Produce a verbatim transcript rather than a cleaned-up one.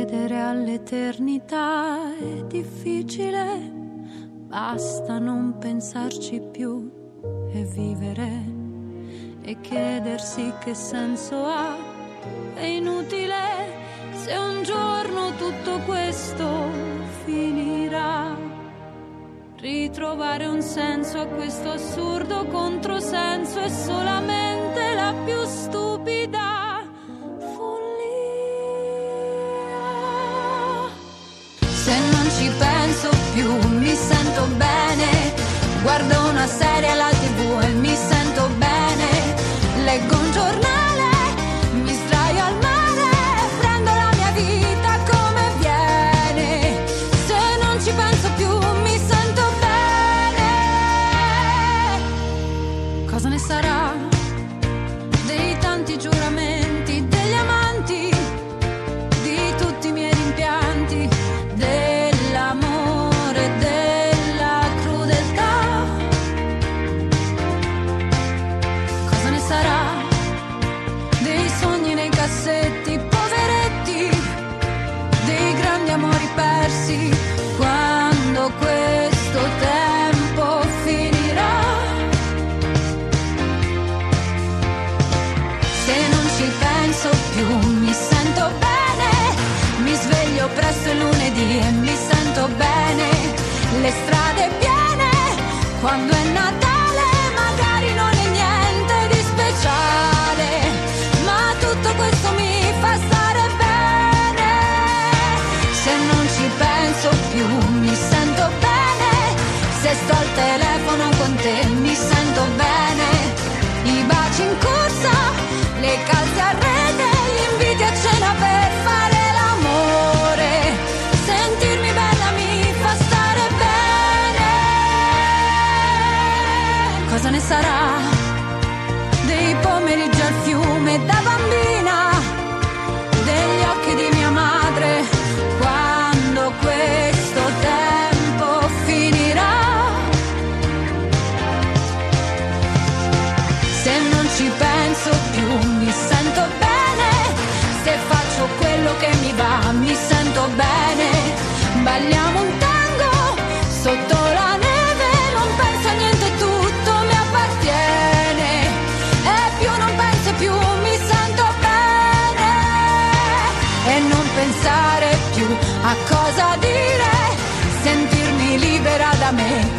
credere all'eternità è difficile, basta non pensarci più e vivere e chiedersi che senso ha. È inutile se un giorno tutto questo finirà. Ritrovare un senso a questo assurdo controsenso è solamente la più stupida follia. Se non ci penso più mi sento bene, guardo una serie alla tivù e mi sento bene, leggo un giornale, mi sdraio al mare, prendo la mia vita come viene. Se non ci penso più mi sento bene. Cosa ne sarà dei tanti giuramenti, degli amanti, di tutti i miei rimpianti, dell'amore, della crudeltà? Cosa ne sarà dei sogni nei cassetti, poveretti, dei grandi amori persi, quando questo tempo finirà? Se non ci penso più mi sento bene, mi sveglio presto il lunedì e mi sento bene, le strade piene, quando è Natale magari non è niente di speciale, ma tutto questo mi fa stare bene. Se non ci penso più mi sento bene, se sto al telefono con te mi sento bene, i baci in corsa, le calze a rete, gli inviti a cena per fare l'amore, sentirmi bella mi fa stare bene. Cosa ne sarà dei pomeriggi al fiume da bambina, degli occhi di mia madre, quando questo tempo finirà? Se non ci penso più mi sento bene, se faccio quello che mi va mi sento bene, balliamo un tango sotto la neve, non penso a niente, tutto mi appartiene, e più non penso più mi sento bene, e non pensare più a cosa dire, sentirmi libera da me,